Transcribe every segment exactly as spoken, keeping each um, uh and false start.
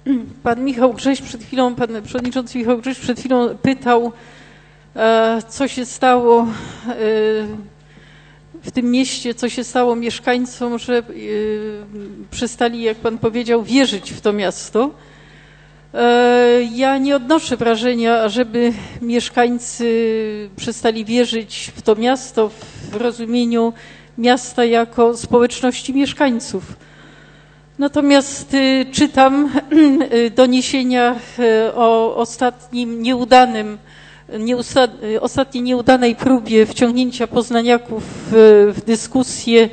Pan Michał Grześ przed chwilą, pan przewodniczący Michał Grześ przed chwilą pytał, co się stało w tym mieście, co się stało mieszkańcom, że przestali, jak pan powiedział, wierzyć w to miasto. Ja nie odnoszę wrażenia, żeby mieszkańcy przestali wierzyć w to miasto w rozumieniu miasta jako społeczności mieszkańców. Natomiast czytam doniesienia o ostatnim nieudanym, nieusta, ostatniej nieudanej próbie wciągnięcia poznaniaków w, w dyskusję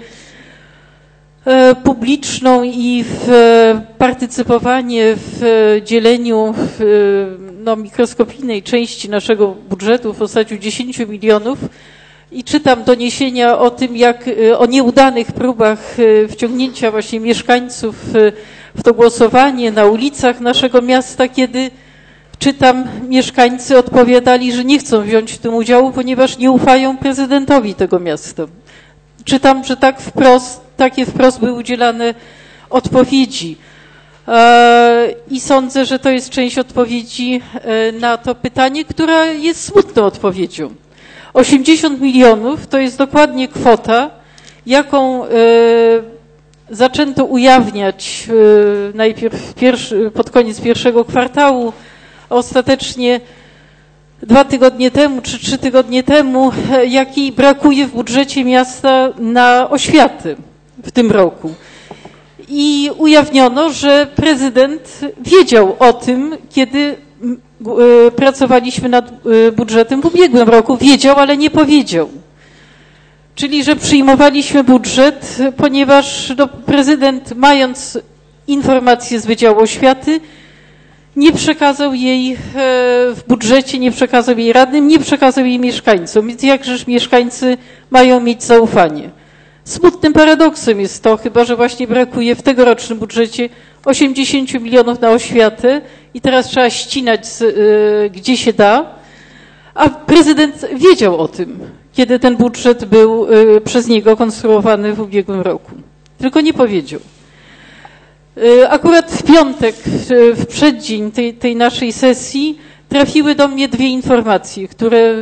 publiczną i w partycypowanie w dzieleniu no, mikroskopijnej części naszego budżetu w postaci dziesięciu milionów. I czytam doniesienia o tym, jak o nieudanych próbach wciągnięcia właśnie mieszkańców w to głosowanie na ulicach naszego miasta, kiedy czytam, mieszkańcy odpowiadali, że nie chcą wziąć w tym udziału, ponieważ nie ufają prezydentowi tego miasta. Czytam, że tak wprost, takie wprost były udzielane odpowiedzi. I sądzę, że to jest część odpowiedzi na to pytanie, która jest smutną odpowiedzią. osiemdziesiąt milionów to jest dokładnie kwota, jaką zaczęto ujawniać najpierw pierwszy, pod koniec pierwszego kwartału, a ostatecznie dwa tygodnie temu czy trzy tygodnie temu, jakiej brakuje w budżecie miasta na oświatę w tym roku. I ujawniono, że prezydent wiedział o tym, kiedy pracowaliśmy nad budżetem w ubiegłym roku. Wiedział, ale nie powiedział. Czyli, że przyjmowaliśmy budżet, ponieważ no, prezydent, mając informację z Wydziału Oświaty, nie przekazał jej w budżecie, nie przekazał jej radnym, nie przekazał jej mieszkańcom. Więc jakżeż mieszkańcy mają mieć zaufanie? Smutnym paradoksem jest to, chyba że właśnie brakuje w tegorocznym budżecie osiemdziesięciu milionów na oświatę i teraz trzeba ścinać, z, y, gdzie się da, a prezydent wiedział o tym, kiedy ten budżet był y, przez niego konstruowany w ubiegłym roku. Tylko nie powiedział. Y, akurat w piątek, y, w przeddzień tej, tej naszej sesji trafiły do mnie dwie informacje, które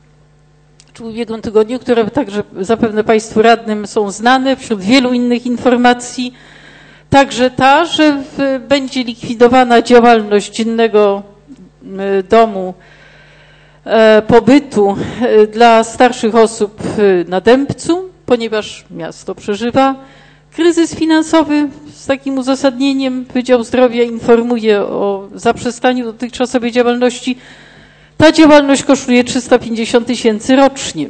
w ubiegłym tygodniu, które także zapewne Państwu radnym są znane wśród wielu innych informacji. Także ta, że w, będzie likwidowana działalność dziennego domu e, pobytu e, dla starszych osób na Dębcu, ponieważ miasto przeżywa kryzys finansowy. Z takim uzasadnieniem Wydział Zdrowia informuje o zaprzestaniu dotychczasowej działalności. Ta działalność kosztuje trzysta pięćdziesiąt tysięcy rocznie.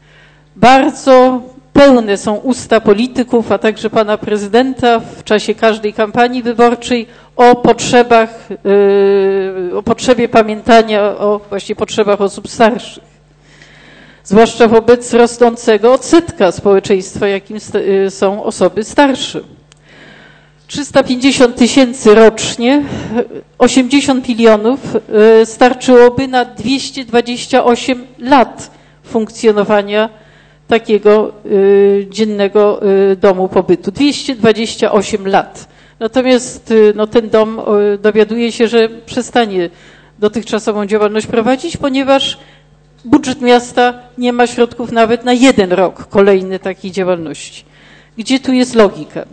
Bardzo pełne są usta polityków, a także pana prezydenta w czasie każdej kampanii wyborczej o potrzebach, yy, o potrzebie pamiętania o właśnie potrzebach osób starszych. Zwłaszcza wobec rosnącego odsetka społeczeństwa, jakim są osoby starsze. trzysta pięćdziesiąt tysięcy rocznie, osiemdziesiąt milionów starczyłoby na dwieście dwadzieścia osiem lat funkcjonowania takiego y, dziennego y, domu pobytu. dwieście dwadzieścia osiem lat. Natomiast y, no, ten dom y, dowiaduje się, że przestanie dotychczasową działalność prowadzić, ponieważ budżet miasta nie ma środków nawet na jeden rok kolejny takiej działalności. Gdzie tu jest logika?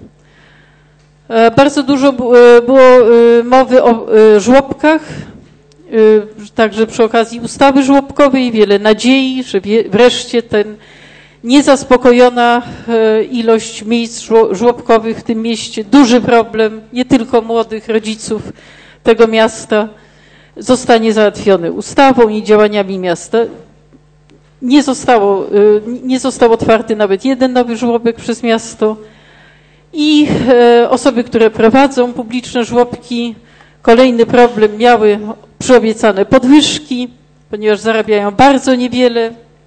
E, bardzo dużo y, było y, mowy o y, żłobkach, y, także przy okazji ustawy żłobkowej wiele nadziei, że wie, wreszcie ten niezaspokojona ilość miejsc żłobkowych w tym mieście, duży problem nie tylko młodych rodziców tego miasta, zostanie załatwiony ustawą i działaniami miasta. Nie zostało, nie został otwarty nawet jeden nowy żłobek przez miasto i osoby, które prowadzą publiczne żłobki, kolejny problem, miały przyobiecane podwyżki, ponieważ zarabiają bardzo niewiele.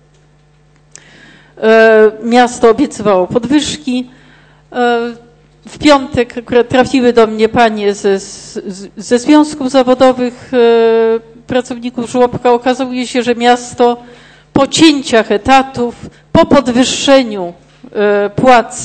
Miasto obiecywało podwyżki. W piątek trafiły do mnie panie ze, ze związków zawodowych pracowników żłobka. Okazuje się, że miasto po cięciach etatów, po podwyższeniu płac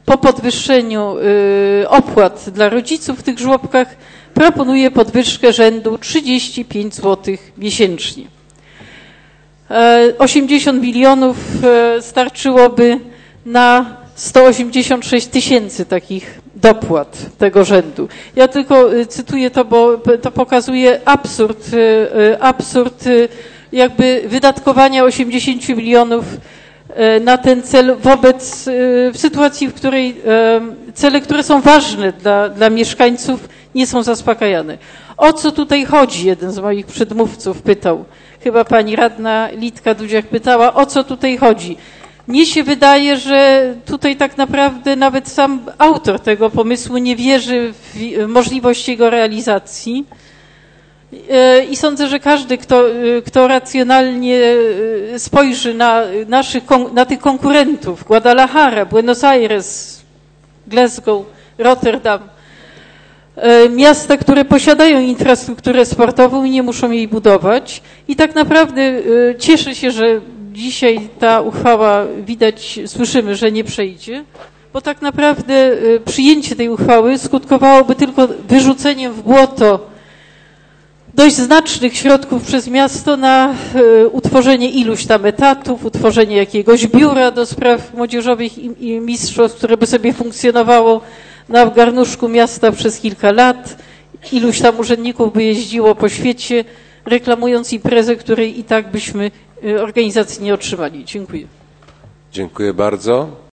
po podwyższeniu opłat dla rodziców w tych żłobkach proponuje podwyżkę rzędu trzydzieści pięć złotych miesięcznie. osiemdziesiąt milionów starczyłoby na sto osiemdziesiąt sześć tysięcy takich dopłat tego rzędu. Ja tylko cytuję to, bo to pokazuje absurd, absurd jakby wydatkowania osiemdziesięciu milionów na ten cel wobec, w sytuacji, w której cele, które są ważne dla, dla mieszkańców, nie są zaspokajane. O co tutaj chodzi? Jeden z moich przedmówców pytał. Chyba pani radna Litka-Dudziak pytała, o co tutaj chodzi. Mnie się wydaje, że tutaj tak naprawdę nawet sam autor tego pomysłu nie wierzy w możliwość jego realizacji. I sądzę, że każdy, kto, kto racjonalnie spojrzy na, naszych, na tych konkurentów, Guadalajara, Buenos Aires, Glasgow, Rotterdam, miasta, które posiadają infrastrukturę sportową i nie muszą jej budować. I tak naprawdę cieszę się, że dzisiaj ta uchwała, widać, słyszymy, że nie przejdzie, bo tak naprawdę przyjęcie tej uchwały skutkowałoby tylko wyrzuceniem w błoto dość znacznych środków przez miasto na utworzenie iluś tam etatów, utworzenie jakiegoś biura do spraw młodzieżowych i, i mistrzostw, które by sobie funkcjonowało na garnuszku miasta przez kilka lat. Iluś tam urzędników by jeździło po świecie, reklamując imprezę, której i tak byśmy organizacji nie otrzymali. Dziękuję. Dziękuję bardzo.